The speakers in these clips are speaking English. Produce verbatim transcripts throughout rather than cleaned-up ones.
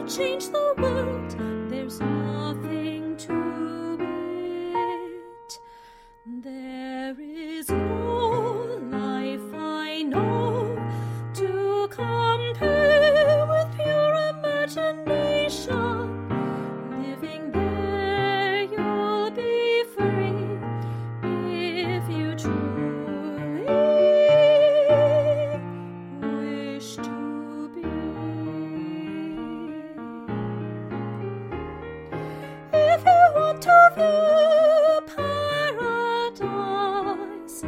change the world, there's nothing to it. There is no life I know to compare with pure imagination. Living there, you'll be free if you truly wish to be. If you want to view paradise,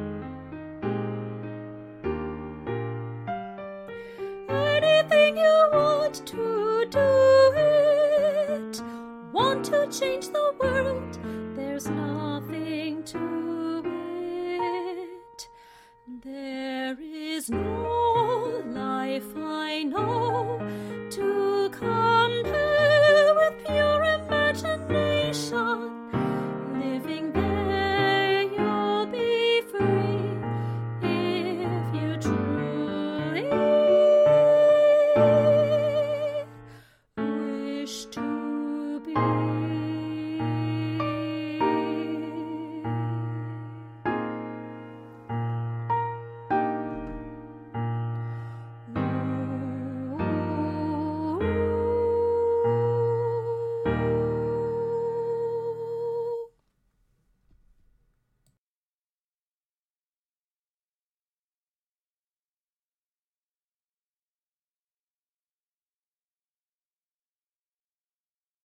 anything you want to do it, want to change the world, there's nothing to it. There is no life I know to compare with pure imagination. Living there, you'll be free if you truly wish to